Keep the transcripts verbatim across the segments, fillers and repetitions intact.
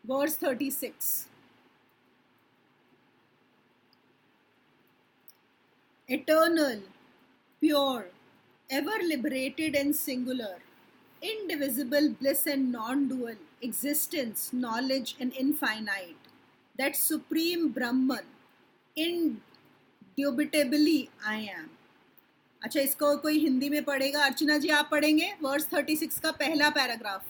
verse thirty-six. Eternal, pure, ever liberated and singular, indivisible bliss and non-dual, existence, knowledge and infinite, that supreme Brahman, indubitably I am. अच्छा, इसको कोई हिंदी में पढ़ेगा? अर्चना जी आप पढ़ेंगे verse thirty six का पहला पैराग्राफ.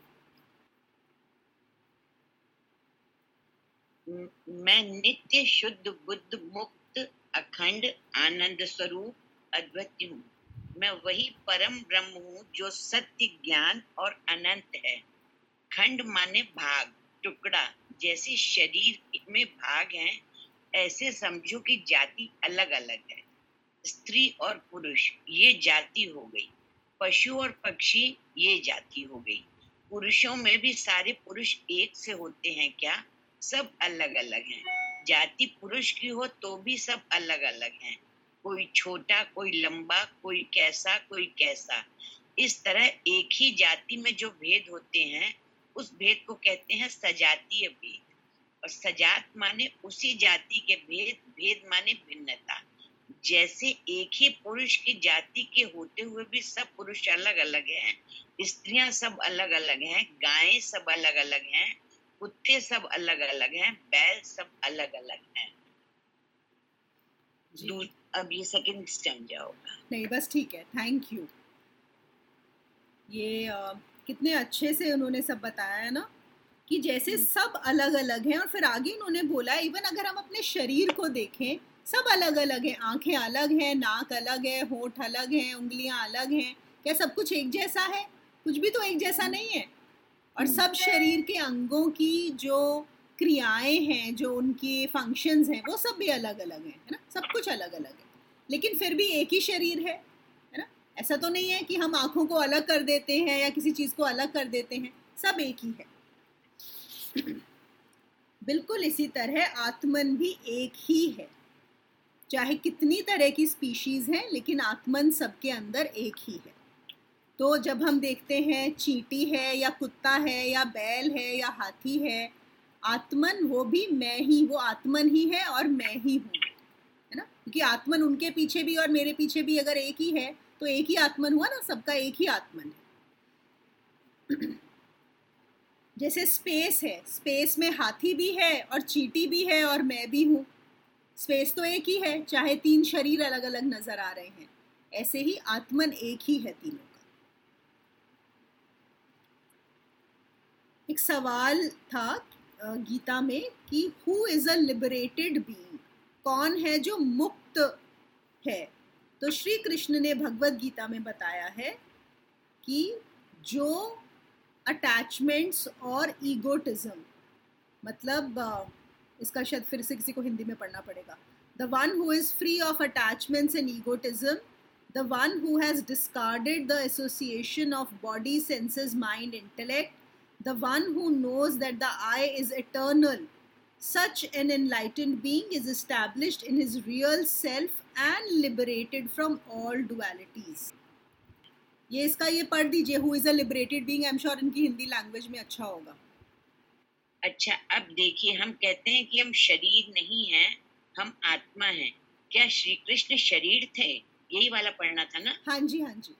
मैं नित्य शुद्ध बुद्ध मुक्त अखंड आनंद स्वरूप अद्वितीय हूँ. मैं वही परम ब्रह्म हूँ जो सत्य ज्ञान और अनंत है. खंड माने भाग, टुकड़ा. जैसे शरीर में भाग हैं, ऐसे समझो कि जाति अलग अलग है. स्त्री और पुरुष ये जाति हो गई. पशु और पक्षी ये जाति हो गई. पुरुषों में भी सारे पुरुष एक से होते हैं क्या? सब अलग अलग हैं. जाति पुरुष की हो तो भी सब अलग अलग हैं. कोई छोटा, कोई लंबा, कोई कैसा, कोई कैसा. इस तरह एक ही जाति में जो भेद होते हैं, उस भेद को कहते हैं सजातीय भेद. और सजात माने उसी जाति के भेद, भेद माने भिन्नता. जैसे एक ही पुरुष की जाति के होते हुए भी सब पुरुष अलग अलग हैं, स्त्रियां सब अलग अलग हैं, गायें सब अलग अलग हैं, कुत्ते सब अलग अलग हैं, बैल सब अलग अलग हैं. अब ये सेकंड स्टैंड जाओगा. नहीं बस ठीक है, थैंक यू. ये आ, कितने अच्छे से उन्होंने सब बताया है ना, कि जैसे सब अलग अलग हैं. और फिर आगे उन्होंने बोला इवन अगर हम अपने शरीर को देखें, सब अलग अलग हैं. आंखें अलग हैं, नाक अलग है, होंठ अलग हैं, उंगलियां अलग हैं. क्या सब कुछ एक जैसा है? कुछ भी तो एक जैसा नहीं है. और सब शरीर के अंगों की जो क्रियाएं हैं, जो उनके फंक्शंस हैं, वो सब भी अलग अलग हैं, है ना. सब कुछ अलग अलग है, लेकिन फिर भी एक ही शरीर है, है ना. ऐसा तो नहीं है कि हम आँखों को अलग कर देते हैं या किसी चीज़ को अलग कर देते हैं. सब एक ही है. बिल्कुल इसी तरह आत्मन भी एक ही है. चाहे कितनी तरह की स्पीशीज़ हैं, लेकिन आत्मन सबके अंदर एक ही है. तो जब हम देखते हैं चींटी है या कुत्ता है या बैल है या हाथी है, आत्मन वो भी मैं ही, वो आत्मन ही है और मैं ही हूँ, है ना. क्योंकि आत्मन उनके पीछे भी और मेरे पीछे भी अगर एक ही है तो एक ही आत्मन हुआ ना. सबका एक ही आत्मन है. जैसे स्पेस है, स्पेस में हाथी भी है और चींटी भी है और मैं भी हूँ. स्पेस तो एक ही है, चाहे तीन शरीर अलग अलग नजर आ रहे हैं. ऐसे ही आत्मन एक ही है तीनों का. एक सवाल था गीता में कि who is a liberated being, कौन है जो मुक्त है. तो श्री कृष्ण ने भगवत गीता में बताया है कि जो अटैचमेंट्स और ईगोटिज्म, मतलब इसका शायद फिर से किसी को हिंदी में पढ़ना पड़ेगा. The one who is free of attachments and egotism, the one who has discarded the association of body, senses, mind, intellect, the one who knows that the I is eternal, such an enlightened being is established in his real self and liberated from all dualities. ये इसका ये पढ़ दीजिए, who is a liberated being. I'm sure इनकी Hindi language में अच्छा होगा. अच्छा, अब देखिए, हम कहते हैं कि हम शरीर नहीं हैं, हम आत्मा हैं. क्या श्री कृष्ण शरीर थे? यही वाला पढ़ना था ना. हाँ जी, हाँ जी.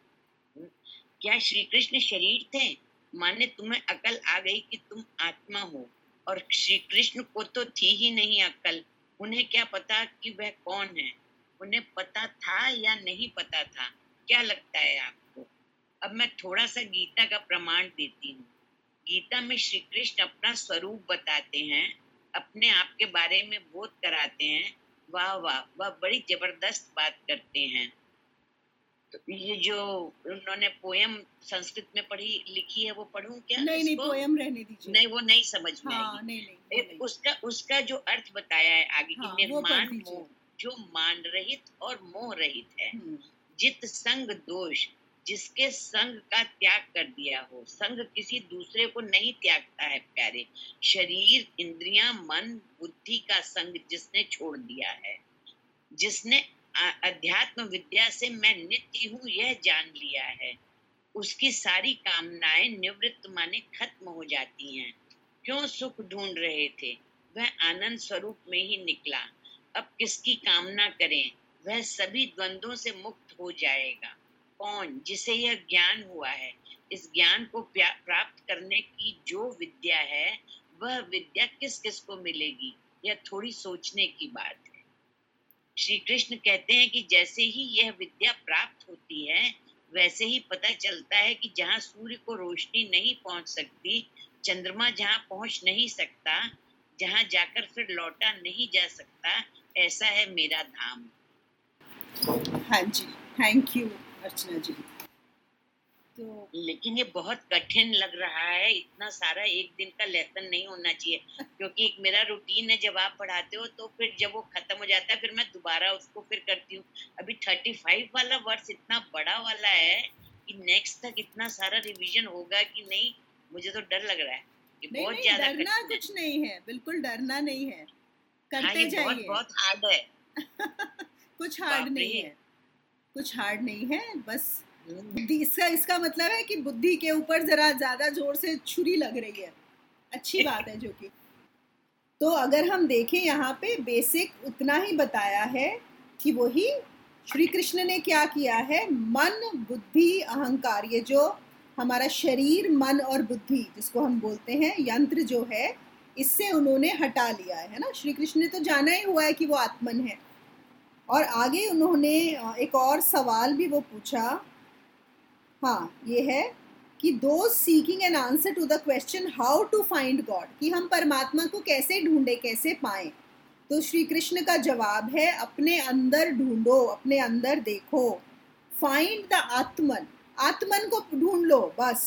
क्या श्री कृष्ण शरीर थे? माने तुम्हें अकल आ गई कि तुम आत्मा हो, और श्री कृष्ण को तो थी ही नहीं अकल. उन्हें क्या पता कि वह कौन है? उन्हें पता था या नहीं पता था? क्या लगता है आपको? अब मैं थोड़ा सा गीता का प्रमाण देती हूँ. गीता में श्री कृष्ण अपना स्वरूप बताते हैं, अपने आप के बारे में बोध कराते हैं. वाह वाह, वह बड़ी जबरदस्त बात करते हैं. तो ये जो उन्होंने पोयम संस्कृत में पढ़ी लिखी है, वो पढ़ूं क्या? नहीं नहीं, पोयम रहने दीजिए. नहीं, वो नहीं समझ में हाँ, आएगी. नहीं, नहीं, नहीं. उसका उसका जो अर्थ बताया है आगे, हाँ, कि निर्माण मोह, जो मान रहित और मोह रहित है. जित संग दोष, जिसके संग का त्याग कर दिया हो. संग किसी दूसरे को नहीं त्यागता है प्यारे. शरीर, इंद्रियां, मन, बुद्धि का संग जिसने छोड़ दिया है, जिसने अध्यात्म विद्या से मैं नित्य हूँ यह जान लिया है, उसकी सारी कामनाएं निवृत्त माने खत्म हो जाती हैं. क्यों सुख ढूंढ रहे थे, वह आनंद स्वरूप में ही निकला। अब किसकी कामना करें, वह सभी द्वंद्वों से मुक्त हो जाएगा। कौन? जिसे यह ज्ञान हुआ है। इस ज्ञान को प्राप्त करने की जो विद्या है, वह विद्या किस किस को मिलेगी, यह थोड़ी सोचने की बात है। श्री कृष्ण कहते हैं कि जैसे ही यह विद्या प्राप्त होती है, वैसे ही पता चलता है कि जहाँ सूर्य को रोशनी नहीं पहुंच सकती, चंद्रमा जहाँ पहुंच नहीं सकता, जहाँ जाकर फिर लौटा नहीं जा सकता, ऐसा है मेरा धाम। हाँ जी, थैंक यू अर्चना जी। तो लेकिन ये बहुत कठिन लग रहा है, इतना सारा एक दिन का लेसन नहीं होना चाहिए, क्योंकि एक मेरा रूटीन है, जब आप पढ़ाते हो तो फिर जब वो खत्म हो जाता है, फिर मैं दोबारा उसको फिर करती हूँ। अभी थर्टी फाइव वाला वर्ष इतना बड़ा वाला है कि नेक्स्ट तक इतना सारा रिवीजन होगा कि नहीं, मुझे तो डर लग रहा है। ये नहीं, बहुत नहीं, ज्यादा डरना कुछ नहीं है, बिल्कुल डरना नहीं है, करते हाँ, जाइए। बहुत बहुत हार्ड है। कुछ हार्ड नहीं है, कुछ हार्ड नहीं है, बस बुद्धि, इसका इसका मतलब है कि बुद्धि के ऊपर जरा ज्यादा जोर से छुरी लग रही है, अच्छी बात है जो कि। तो अगर हम देखें यहाँ पे बेसिक उतना ही बताया है कि वही श्री कृष्ण ने क्या किया है, मन बुद्धि अहंकार, ये जो हमारा शरीर मन और बुद्धि जिसको हम बोलते हैं यंत्र जो है, इससे उन्होंने हटा लिया है ना। श्री कृष्ण ने तो जाना ही हुआ है कि वो आत्मन है। और आगे उन्होंने एक और सवाल भी वो पूछा, हाँ ये है कि those seeking an answer to the question how to find God, कि हम परमात्मा को कैसे ढूंढे, कैसे पाएं। तो श्री कृष्ण का जवाब है अपने अंदर ढूंढो, अपने अंदर देखो, फाइंड द आत्मन, आत्मन को ढूंढ लो बस।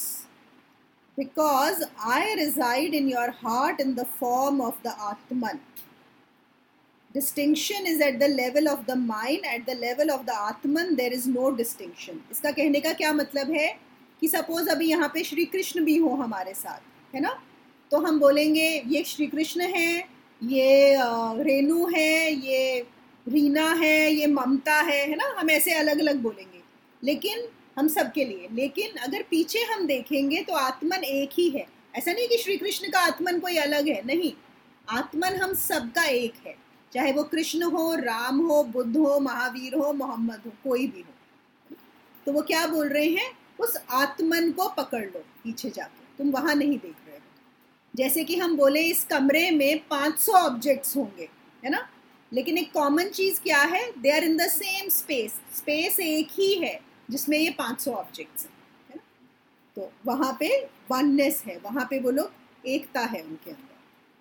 Because I reside in your heart in the form of the atman. Distinction is at the level of the mind, at the level of the Atman there is no distinction। इसका कहने का क्या मतलब है कि सपोज अभी यहाँ पे श्री कृष्ण भी हो हमारे साथ, है ना, तो हम बोलेंगे ये श्री कृष्ण है, ये रेणु है, ये रीना है, ये ममता है, है ना, हम ऐसे अलग अलग बोलेंगे, लेकिन हम सबके लिए। लेकिन अगर पीछे हम देखेंगे तो आत्मन एक ही है। ऐसा नहीं कि श्री कृष्ण का आत्मन कोई अलग है, नहीं, आत्मन हम सबका एक है, चाहे वो कृष्ण हो, राम हो, बुद्ध हो, महावीर हो, मोहम्मद हो, कोई भी हो। तो वो क्या बोल रहे हैं, उस आत्मन को पकड़ लो पीछे जाके, तुम वहां नहीं देख रहे हो। जैसे कि हम बोले इस कमरे में पाँच सौ ऑब्जेक्ट्स होंगे, है ना, लेकिन एक कॉमन चीज क्या है, they are in the same space, space एक ही है जिसमें ये पाँच सौ ऑब्जेक्ट्स हैं, है ना। तो वहां पे वननेस है, वहां पे वो लोग एकता है उनके अंदर।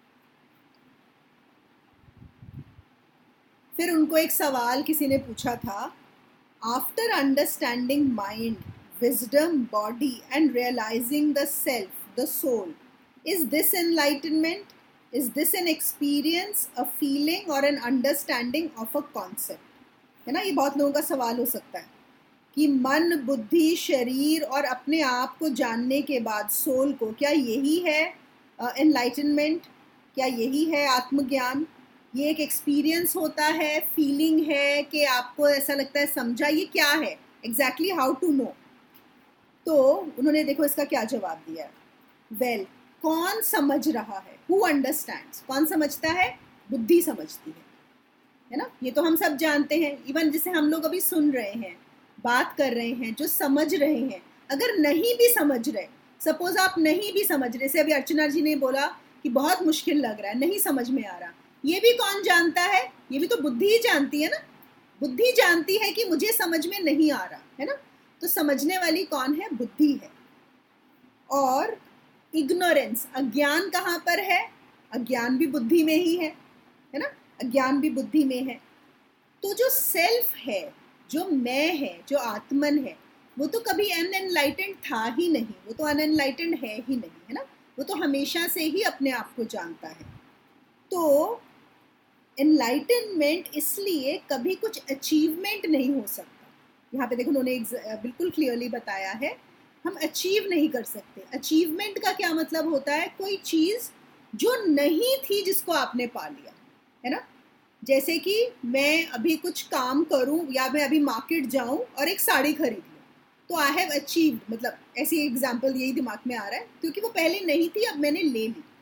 फिर उनको एक सवाल किसी ने पूछा था, after understanding mind, wisdom, body and realising the self, the soul, is this enlightenment, is this an experience, a feeling और an understanding of a concept, है ना। ये बहुत लोगों का सवाल हो सकता है कि मन बुद्धि शरीर और अपने आप को जानने के बाद सोल को, क्या यही है एनलाइटनमेंट, क्या यही है आत्मज्ञान, ये एक एक्सपीरियंस होता है, फीलिंग है कि आपको ऐसा लगता है समझा, ये क्या है एग्जैक्टली, हाउ टू नो। तो उन्होंने देखो इसका क्या जवाब दिया है, वेल well, कौन समझ रहा है, हु अंडरस्टैंड्स, कौन समझता है, बुद्धि समझती है, है ना। ये तो हम सब जानते हैं, इवन जिसे हम लोग अभी सुन रहे हैं, बात कर रहे हैं, जो समझ रहे हैं, अगर नहीं भी समझ रहे, सपोज आप नहीं भी समझ रहे, जैसे अभी अर्चना जी ने बोला कि बहुत मुश्किल लग रहा है, नहीं समझ में आ रहा, ये भी कौन जानता है, ये भी तो बुद्धि ही जानती है ना। बुद्धि जानती है कि मुझे समझ में नहीं आ रहा, है ना, तो समझने वाली कौन है, बुद्धि है। और इग्नोरेंस, अज्ञान कहाँ पर है, अज्ञान भी बुद्धि में ही है, है ना, अज्ञान भी बुद्धि में है। तो जो सेल्फ है, जो मैं है, जो आत्मन है, वो तो कभी अनएनलाइटेंड था ही नहीं, वो तो अनएनलाइटेंड है ही नहीं, है ना, वो तो हमेशा से ही अपने आप को जानता है। तो एनलाइटनमेंट इसलिए कभी कुछ अचीवमेंट नहीं हो सकता। यहाँ पे देखो उन्होंने बिल्कुल क्लियरली बताया है, हम अचीव नहीं कर सकते। अचीवमेंट का क्या मतलब होता है, कोई चीज़ जो नहीं थी जिसको आपने पा लिया, है ना। जैसे कि मैं अभी कुछ काम करूं या मैं अभी मार्केट जाऊं और एक साड़ी खरीद लूं, तो आई हैव अचीव्ड, मतलब ऐसी एग्जांपल यही दिमाग में आ रहा है, क्योंकि वो पहले नहीं थी, अब मैंने ले ली।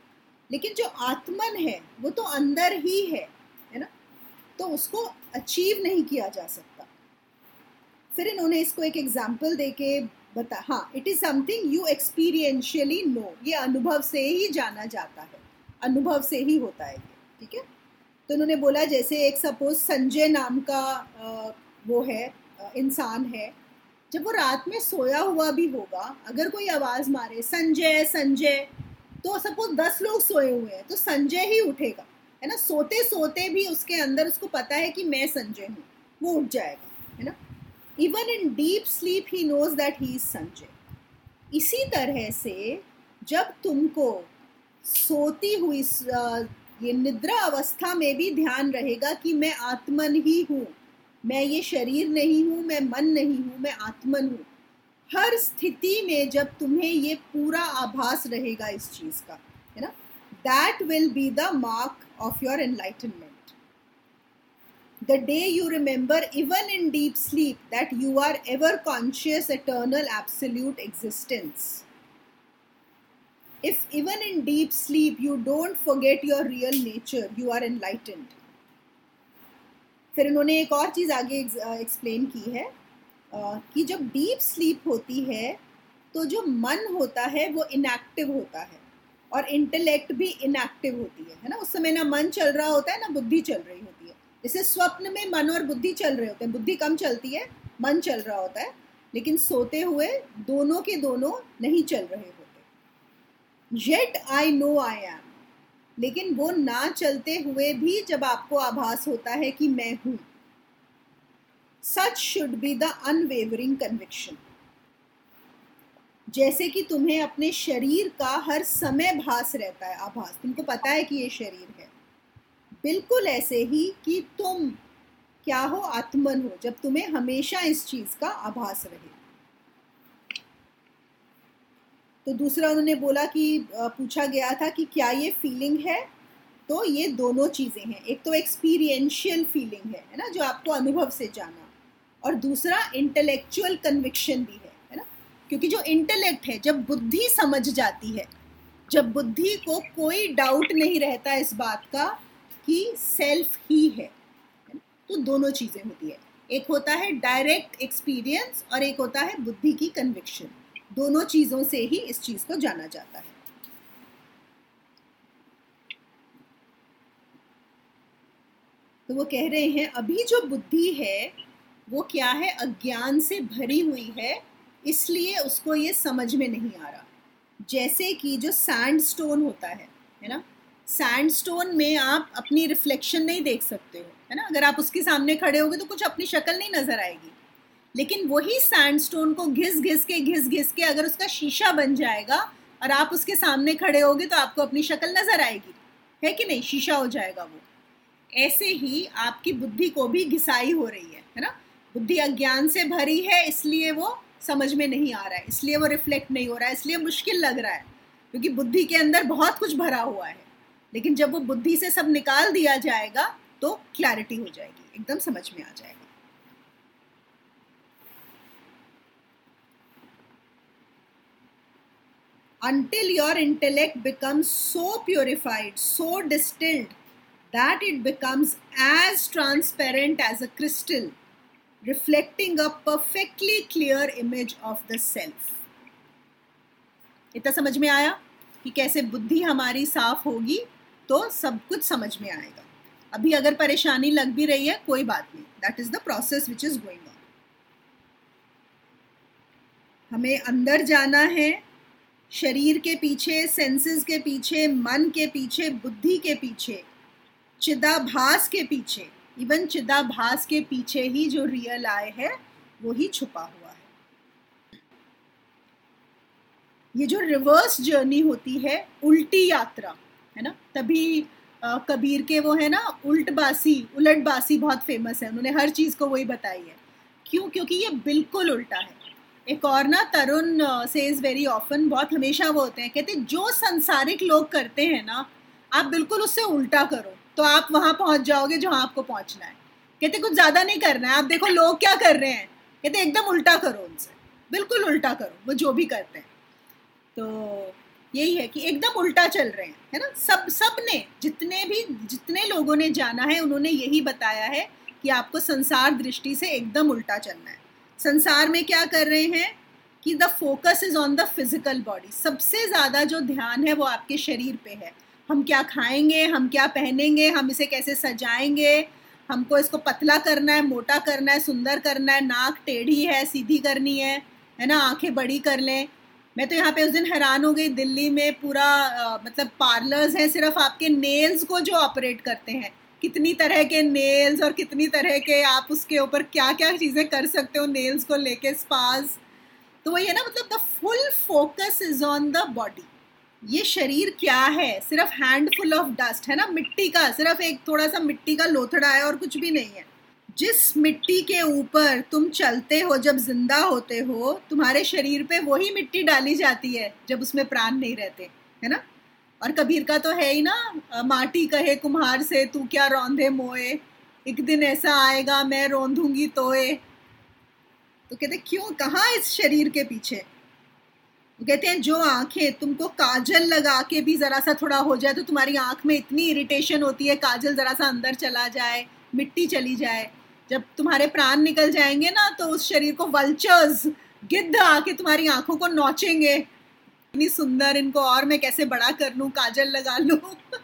लेकिन जो आत्मन है वो तो अंदर ही है, है ना, तो उसको अचीव नहीं किया जा सकता। फिर इन्होंने इसको एक एग्जाम्पल देके बता, हाँ, it is something you experientially know, ये अनुभव से ही जाना जाता है, अनुभव से ही होता है ये, ठीक है। तो उन्होंने बोला जैसे एक सपोज संजय नाम का आ, वो है आ, इंसान है, जब वो रात में सोया हुआ भी होगा, अगर कोई आवाज़ मारे संजय संजय, तो सपोज दस लोग सोए हुए हैं तो संजय ही उठेगा, है ना, सोते सोते भी उसके अंदर उसको पता है कि मैं संजय हूँ, वो उठ जाएगा, है ना। Even in deep sleep he knows that he is Sanjay. इसी तरह से जब तुमको सोती हुई ये निद्रा अवस्था में भी ध्यान रहेगा कि मैं आत्मन ही हूँ, मैं ये शरीर नहीं हूँ, मैं मन नहीं हूँ, मैं आत्मन हूँ, हर स्थिति में जब तुम्हें ये पूरा आभास रहेगा इस चीज का, है ना, that will be the mark of your enlightenment. The day you remember even in deep sleep that you are ever conscious eternal absolute existence. If even in deep sleep you don't forget your real nature, you are enlightened. फिर इन्होंने एक और चीज़ आगे explain की है कि जब deep sleep होती है तो जो मन होता है वो इनएक्टिव होता है और इंटेलेक्ट भी इनएक्टिव होती है, है ना। उस समय ना मन चल रहा होता है ना बुद्धि चल रही होती है। जैसे स्वप्न में मन और बुद्धि चल रहे होते हैं, बुद्धि कम चलती है, मन चल रहा होता है, लेकिन सोते हुए दोनों के दोनों नहीं चल रहे होते। Yet I know I am, लेकिन वो ना चलते हुए भी जब आपको आभास होता है कि मैं हूं, such should be the unwavering conviction। जैसे कि तुम्हें अपने शरीर का हर समय भास रहता है, आभास, तुमको पता है कि ये शरीर है, बिल्कुल ऐसे ही कि तुम क्या हो, आत्मन हो, जब तुम्हें हमेशा इस चीज का आभास रहे। तो दूसरा उन्होंने बोला कि पूछा गया था कि क्या ये फीलिंग है, तो ये दोनों चीज़ें हैं, एक तो एक्सपीरियंशियल फीलिंग है, है ना, जो आपको अनुभव से जाना, और दूसरा इंटेलेक्चुअल कन्विक्शन भी है, है ना, क्योंकि जो इंटेलेक्ट है, जब बुद्धि समझ जाती है, जब बुद्धि को कोई डाउट नहीं रहता इस बात का कि सेल्फ ही है, तो दोनों चीज़ें होती है, एक होता है डायरेक्ट एक्सपीरियंस और एक होता है बुद्धि की कन्विक्शन। दोनों चीजों से ही इस चीज को जाना जाता है। तो वो कह रहे हैं अभी जो बुद्धि है वो क्या है, अज्ञान से भरी हुई है, इसलिए उसको ये समझ में नहीं आ रहा। जैसे कि जो सैंड स्टोन होता है, है ना, सैंड स्टोन में आप अपनी रिफ्लेक्शन नहीं देख सकते हो, है ना, अगर आप उसके सामने खड़े होगे तो कुछ अपनी शक्ल नहीं नजर आएगी, लेकिन वही सैंडस्टोन को घिस घिस के घिस घिस के अगर उसका शीशा बन जाएगा और आप उसके सामने खड़े होगे तो आपको अपनी शक्ल नजर आएगी, है कि नहीं, शीशा हो जाएगा वो। ऐसे ही आपकी बुद्धि को भी घिसाई हो रही है, है ना, बुद्धि अज्ञान से भरी है, इसलिए वो समझ में नहीं आ रहा है, इसलिए वो रिफ्लेक्ट नहीं हो रहा है, इसलिए मुश्किल लग रहा है, क्योंकि बुद्धि के अंदर बहुत कुछ भरा हुआ है। लेकिन जब वो बुद्धि से सब निकाल दिया जाएगा तो क्लैरिटी हो जाएगी, एकदम समझ में आ जाएगा। Until your intellect becomes so purified, so distilled, that it becomes as transparent as a crystal, reflecting a perfectly clear image of the self। इतना समझ में आया कि कैसे बुद्धि हमारी साफ होगी तो सब कुछ समझ में आएगा। अभी अगर परेशानी लग भी रही है कोई बात नहीं, that is the process which is going on। हमें अंदर जाना है, शरीर के पीछे, सेंसेस के पीछे, मन के पीछे, बुद्धि के पीछे, चिदाभास के पीछे, इवन चिदाभास के पीछे ही जो रियल आय है वो ही छुपा हुआ है। ये जो रिवर्स जर्नी होती है, उल्टी यात्रा, है ना, तभी आ, कबीर के वो है ना उल्टबासी, उलटबासी बहुत फेमस है, उन्होंने हर चीज़ को वही बताई है। क्यों? क्योंकि ये बिल्कुल उल्टा है। एक और ना तरुण सेज वेरी ऑफन, बहुत हमेशा वो होते हैं, कहते जो संसारिक लोग करते हैं ना आप बिल्कुल उससे उल्टा करो तो आप वहाँ पहुँच जाओगे जहाँ आपको पहुँचना है। कहते कुछ ज़्यादा नहीं करना है, आप देखो लोग क्या कर रहे हैं, कहते एकदम उल्टा करो, उनसे बिल्कुल उल्टा करो वो जो भी करते हैं। तो यही है कि एकदम उल्टा चल रहे हैं, है ना। सब सब ने जितने भी जितने लोगों ने जाना है उन्होंने यही बताया है कि आपको संसार दृष्टि से एकदम उल्टा चलना है। संसार में क्या कर रहे हैं कि the focus is on the physical body. सबसे ज़्यादा जो ध्यान है वो आपके शरीर पे है। हम क्या खाएंगे, हम क्या पहनेंगे, हम इसे कैसे सजाएंगे, हमको इसको पतला करना है, मोटा करना है, सुंदर करना है, नाक टेढ़ी है सीधी करनी है, है ना, आंखें बड़ी कर लें। मैं तो यहाँ पे उस दिन हैरान हो गई, दिल्ली में पूरा आ, मतलब पार्लर्स हैं सिर्फ आपके नेल्स को जो ऑपरेट करते हैं। कितनी तरह के नेल्स और कितनी तरह के आप उसके ऊपर क्या क्या चीज़ें कर सकते हो नेल्स को लेके, स्पाज। तो वही है ना, मतलब the full focus is on the body. ये शरीर क्या है, सिर्फ हैंडफुल ऑफ डस्ट है ना, मिट्टी का, सिर्फ एक थोड़ा सा मिट्टी का लोथड़ा है और कुछ भी नहीं है। जिस मिट्टी के ऊपर तुम चलते हो जब जिंदा होते हो, तुम्हारे शरीर पे वही मिट्टी डाली जाती है जब उसमें प्राण नहीं रहते, है ना। और कबीर का तो है ही ना, माटी कहे कुम्हार से तू क्या रौंदे मोए, एक दिन ऐसा आएगा मैं रौंदूंगी तोए। तो कहते क्यों, कहाँ इस शरीर के पीछे। कहते हैं जो आंखें तुमको काजल लगा के भी जरा सा थोड़ा हो जाए तो तुम्हारी आंख में इतनी इरिटेशन होती है, काजल जरा सा अंदर चला जाए, मिट्टी चली जाए, जब तुम्हारे प्राण निकल जाएंगे ना तो उस शरीर को वल्चर्स, गिद्ध आके तुम्हारी आंखों को नोचेंगे, इतनी सुंदर, इनको और मैं कैसे बड़ा कर लूं, काजल लगा लूं।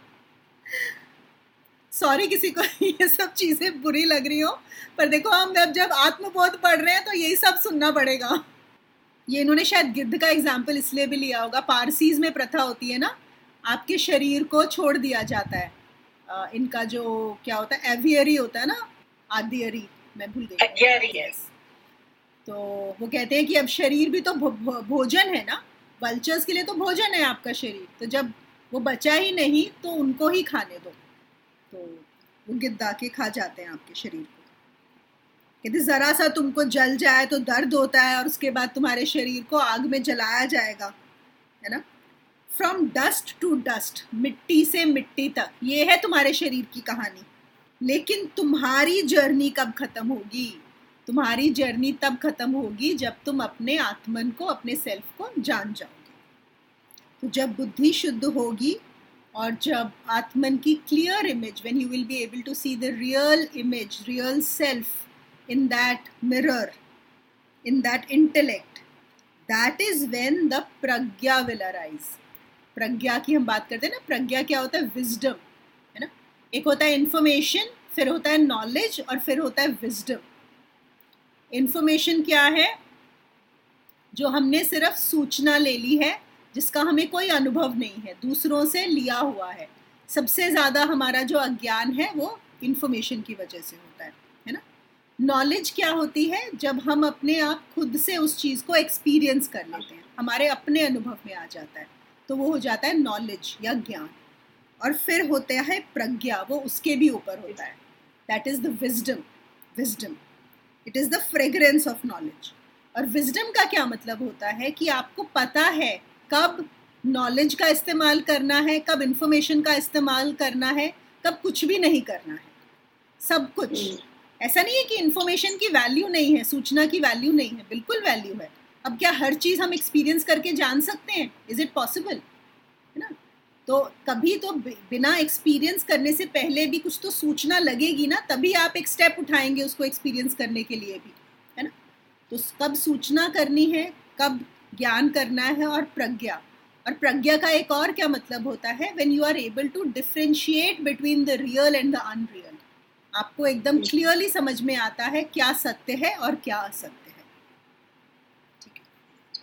सॉरी किसी को ये सब चीजें बुरी लग रही हो, पर देखो हम जब जब आत्मबोध पढ़ रहे हैं तो यही सब सुनना पड़ेगा। ये इन्होंने शायद गिद्ध का एग्जाम्पल इसलिए भी लिया होगा, पारसीज में प्रथा होती है ना, आपके शरीर को छोड़ दिया जाता है। आ, इनका जो क्या होता है, एवियरी होता है ना, आदियरी, मैं भूल गई। yes. तो वो कहते हैं कि अब शरीर भी तो भो, भो, भोजन है ना, वल्चर्स के लिए तो भोजन है आपका शरीर, तो जब वो बचा ही नहीं तो उनको ही खाने दो। तो वो गिद्ध आके खा जाते हैं आपके शरीर को। कहते जरा सा तुमको जल जाए तो दर्द होता है और उसके बाद तुम्हारे शरीर को आग में जलाया जाएगा, है ना। फ्रॉम डस्ट टू डस्ट, मिट्टी से मिट्टी तक, ये है तुम्हारे शरीर की कहानी। लेकिन तुम्हारी जर्नी कब खत्म होगी? तुम्हारी जर्नी तब खत्म होगी जब तुम अपने आत्मन को, अपने सेल्फ को जान जाओगे। तो जब बुद्धि शुद्ध होगी और जब आत्मन की clear image, when you will be able to see the real image, real self in that mirror, in that intellect, that is when the pragya will arise. प्रज्ञा की हम बात करते हैं ना, प्रज्ञा क्या होता है, विजडम, है ना। एक होता है इंफॉर्मेशन, फिर होता है नॉलेज और फिर होता है विजडम। इंफॉर्मेशन क्या है, जो हमने सिर्फ सूचना ले ली है, जिसका हमें कोई अनुभव नहीं है, दूसरों से लिया हुआ है। सबसे ज़्यादा हमारा जो अज्ञान है वो इंफॉर्मेशन की वजह से होता है, है ना। नॉलेज क्या होती है, जब हम अपने आप खुद से उस चीज़ को एक्सपीरियंस कर लेते हैं, हमारे अपने अनुभव में आ जाता है, तो वो हो जाता है नॉलेज या ज्ञान। और फिर होता है प्रज्ञा, वो उसके भी ऊपर होता है, that is the wisdom. Wisdom, it is the fragrance of knowledge. और विजडम का क्या मतलब होता है कि आपको पता है कब नॉलेज का इस्तेमाल करना है, कब इंफॉर्मेशन का इस्तेमाल करना है, कब कुछ भी नहीं करना है, सब कुछ। ऐसा नहीं है कि इंफॉर्मेशन की वैल्यू नहीं है, सूचना की वैल्यू नहीं है, बिल्कुल वैल्यू है। अब क्या हर चीज़ हम एक्सपीरियंस करके जान सकते हैं? इज इट पॉसिबल, है ना। तो कभी तो बिना एक्सपीरियंस करने से पहले भी कुछ तो सूचना लगेगी ना, तभी आप एक स्टेप उठाएंगे उसको एक्सपीरियंस करने के लिए भी, है ना। तो कब सूचना करनी है, कब ज्ञान करना है, और प्रज्ञा। और प्रज्ञा का एक और क्या मतलब होता है, when you are able to differentiate between the real and the unreal. आपको एकदम क्लियरली समझ में आता है क्या सत्य है और क्या असत्य है, ठीक है।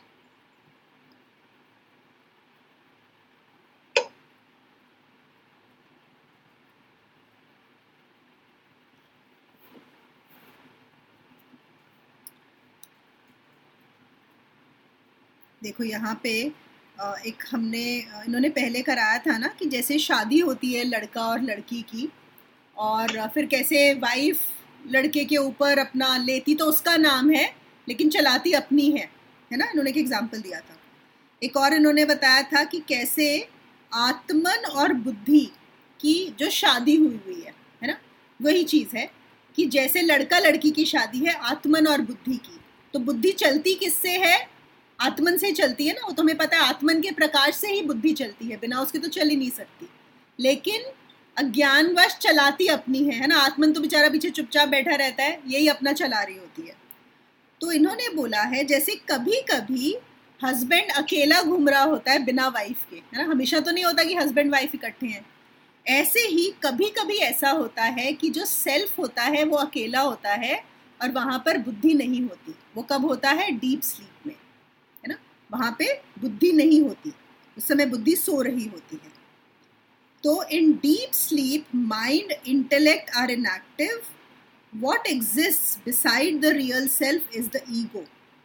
देखो यहाँ पे एक हमने इन्होंने पहले कराया था ना कि जैसे शादी होती है लड़का और लड़की की, और फिर कैसे वाइफ लड़के के ऊपर अपना लेती तो उसका नाम है लेकिन चलाती अपनी है, है ना। इन्होंने एक एग्जाम्पल दिया था। एक और इन्होंने बताया था कि कैसे आत्मन और बुद्धि की जो शादी हुई हुई है, है ना, वही चीज़ है कि जैसे लड़का लड़की की शादी है आत्मन और बुद्धि की, तो बुद्धि चलती किससे है, आत्मन से चलती है ना, वो तुम्हें पता है आत्मन के प्रकाश से ही बुद्धि चलती है, बिना उसके तो चल ही नहीं सकती। लेकिन अज्ञानवश चलाती अपनी है है ना, आत्मन तो बेचारा पीछे चुपचाप बैठा रहता है, यही अपना चला रही होती है। तो इन्होंने बोला है जैसे कभी कभी हस्बैंड अकेला घूम रहा होता है बिना वाइफ के, है ना, हमेशा तो नहीं होता कि हस्बैंड वाइफ इकट्ठे हैं। ऐसे ही कभी कभी ऐसा होता है कि जो सेल्फ होता है वो अकेला होता है और वहाँ पर बुद्धि नहीं होती। वो कब होता है? डीप स्लीप में, है ना, वहाँ पे बुद्धि नहीं होती, उस समय बुद्धि सो रही होती है। तो in deep sleep mind intellect are inactive, what exists beside the real self is the ego.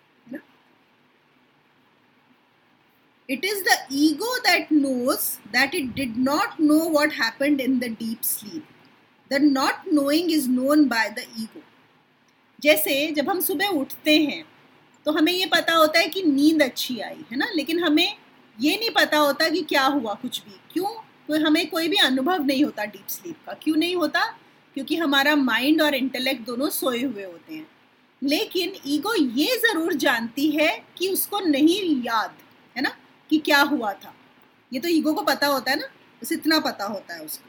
It is the ego that knows that it did not know what happened in the deep sleep. The not knowing is known by the ego. जैसे जब हम सुबह उठते हैं तो हमें ये पता होता है कि नींद अच्छी आई, है ना, लेकिन हमें ये नहीं पता होता कि क्या हुआ कुछ भी। क्यों? तो हमें कोई भी अनुभव नहीं होता डीप स्लीप का। क्यों नहीं होता? क्योंकि हमारा माइंड और इंटेलेक्ट दोनों सोए हुए होते हैं। लेकिन ईगो ये ज़रूर जानती है कि उसको नहीं याद, है ना, कि क्या हुआ था। ये तो ईगो को पता होता है ना, बस इतना पता होता है उसको।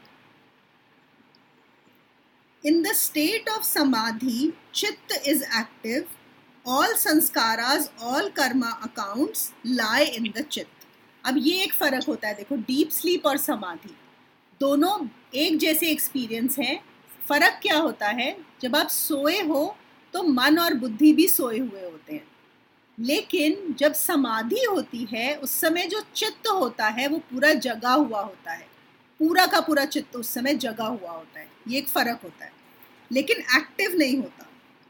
In the state of samadhi chitta is active, all samskaras all karma accounts lie in the chitta. अब ये एक फ़र्क होता है, देखो, डीप स्लीप और समाधि दोनों एक जैसे एक्सपीरियंस हैं। फ़र्क क्या होता है? जब आप सोए हो तो मन और बुद्धि भी सोए हुए होते हैं, लेकिन जब समाधि होती है उस समय जो चित्त होता है वो पूरा जगा हुआ होता है, पूरा का पूरा चित्त उस समय जगा हुआ होता है। ये एक फ़र्क होता है, लेकिन एक्टिव नहीं होता।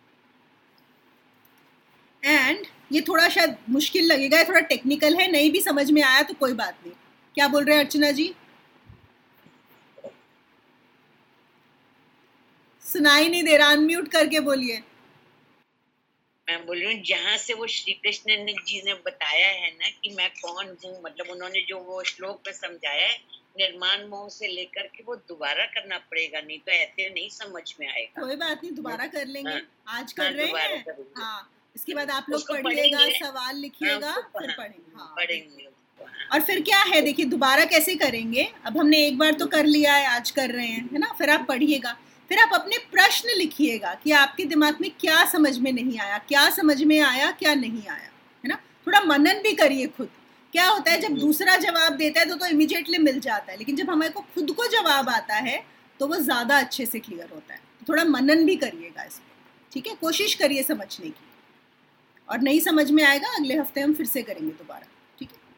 एंड ये थोड़ा शायद मुश्किल लगेगा, थोड़ा टेक्निकल है, नहीं भी समझ में आया तो कोई बात नहीं। क्या बोल रहे हैं अर्चना जी? सुनाई नहीं दे रहा, अनम्यूट करके बोलिए। मैं बोल रही हूँ जहाँ से वो श्री कृष्ण ने जी ने बताया है ना कि मैं कौन हूँ, मतलब उन्होंने जो वो श्लोक में समझाया है, निर्माण मोह से लेकर के वो दोबारा करना पड़ेगा, नहीं तो ऐसे नहीं समझ में आएगा। कोई बात नहीं, दोबारा कर लेंगे। हाँ, आज कर हाँ, रहे हैं। हाँ, इसके बाद आप लोग पढ़िएगा, सवाल लिखिएगा, फिर पढ़ेंगे। हाँ, पढ़ेंगे। और फिर क्या है, देखिए दोबारा कैसे करेंगे। अब हमने एक बार तो कर लिया है, आज कर रहे हैं, है ना। फिर आप पढ़िएगा, फिर आप अपने प्रश्न लिखिएगा कि आपके दिमाग में क्या समझ में नहीं आया, क्या समझ में आया, क्या नहीं आया, है ना। थोड़ा मनन भी करिए खुद। क्या होता है, जब दूसरा जवाब देता है तो तो इमीडिएटली मिल जाता है, लेकिन जब हमारे को खुद को जवाब आता है तो वो ज़्यादा अच्छे से क्लियर होता है। थोड़ा मनन भी करिएगा इसमें, ठीक है। कोशिश करिए समझने की, और नहीं समझ में आएगा अगले हफ्ते हम फिर से करेंगे दोबारा, ठीक है।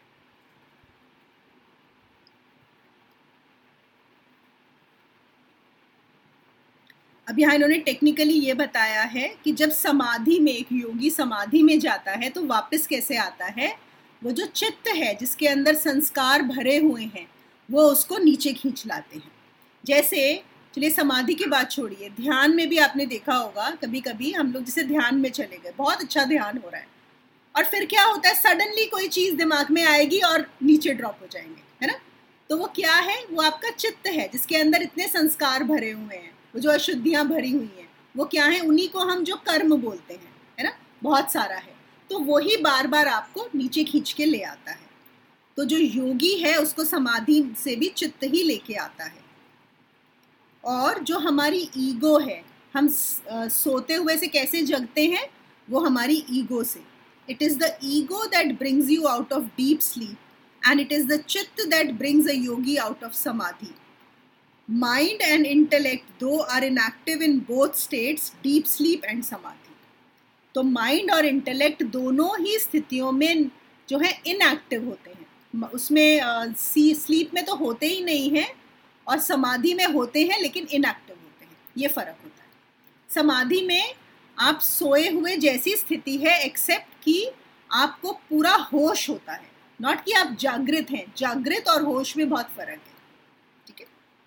अब यहाँ इन्होंने टेक्निकली ये बताया है कि जब समाधि में, एक योगी समाधि में जाता है तो वापस कैसे आता है, वो जो चित्त है जिसके अंदर संस्कार भरे हुए हैं वो उसको नीचे खींच लाते हैं। जैसे, चलिए समाधि की बात छोड़िए, ध्यान में भी आपने देखा होगा कभी कभी हम लोग जैसे ध्यान में चले गए, बहुत अच्छा ध्यान हो रहा है, और फिर क्या होता है, सडनली कोई चीज़ दिमाग में आएगी और नीचे ड्रॉप हो जाएंगे, है ना। तो वो क्या है, वो आपका चित्त है जिसके अंदर इतने संस्कार भरे हुए हैं, वो जो अशुद्धियाँ भरी हुई हैं, वो क्या है, उन्हीं को हम जो कर्म बोलते हैं, है ना, बहुत सारा है। तो वही बार बार आपको नीचे खींच के ले आता है। तो जो योगी है उसको समाधि से भी चित्त ही लेके आता है। और जो हमारी ईगो है, हम सोते हुए से कैसे जगते हैं, वो हमारी ईगो से। It is the ego that brings you out of deep sleep, and it is the chitta that brings a yogi out of samadhi. Mind and intellect though are inactive in both states, deep sleep and samadhi. तो mind और intellect दोनों ही स्थितियों में जो है inactive होते हैं। उसमें सी स्लीप में तो होते ही नहीं हैं, और समाधि में होते हैं लेकिन इनएक्टिव होते हैं। ये फ़र्क होता है। समाधि में आप सोए हुए जैसी स्थिति है, एक्सेप्ट कि आपको पूरा होश होता है, नॉट कि आप जागृत हैं। जागृत और होश में बहुत फ़र्क है, ठीक है।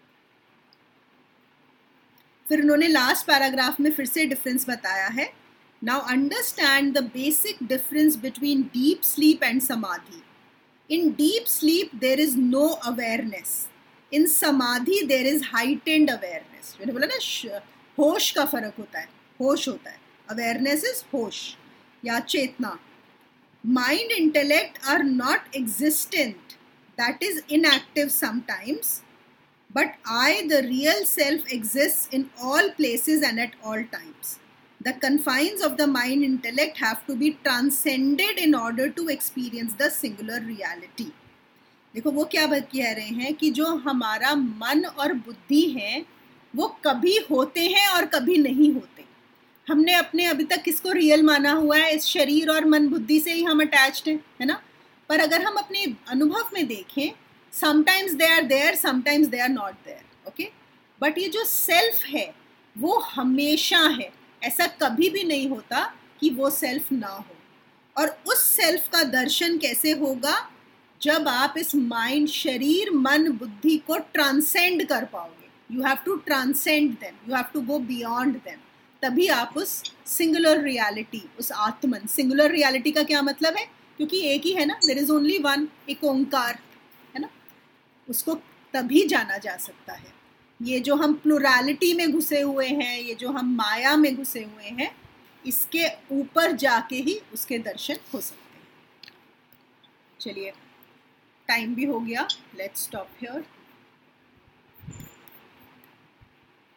फिर उन्होंने लास्ट पैराग्राफ में फिर से डिफरेंस बताया है। Now understand the basic difference between deep sleep and samadhi. In deep sleep there is no awareness. In samadhi there is heightened awareness. मैंने बोला ना, होश का फर्क होता है, होश होता है। Awareness is होश या चेतना। Mind, intellect are not existent, that is inactive sometimes, but I, the real self, exists in all places and at all times. The confines of the mind intellect have to be transcended in order to experience the singular reality. देखो वो क्या बात कह रहे हैं कि जो हमारा मन और बुद्धि है वो कभी होते हैं और कभी नहीं होते. हमने अपने अभी तक किसको रियल माना हुआ है? इस शरीर और मन बुद्धि से ही हम अटैच्ड हैं, है ना. पर अगर हम अपने अनुभव में देखें, sometimes they are there, sometimes they are not there. Okay, but ये जो सेल्फ है वो हमेशा है. ऐसा कभी भी नहीं होता कि वो सेल्फ ना हो. और उस सेल्फ का दर्शन कैसे होगा? जब आप इस माइंड, शरीर, मन, बुद्धि को ट्रांसेंड कर पाओगे. You have to transcend them, you have to go beyond them. तभी आप उस सिंगुलर रियलिटी, उस आत्मन, सिंगुलर रियलिटी का क्या मतलब है? क्योंकि एक ही है ना, देयर इज ओनली वन, एक ओंकार है ना, उसको तभी जाना जा सकता है. ये जो हम प्लुरैलिटी में घुसे हुए हैं, ये जो हम माया में घुसे हुए हैं, इसके ऊपर जाके ही उसके दर्शन हो सकते हैं. चलिए, टाइम भी हो गया, लेट्स स्टॉप हियर.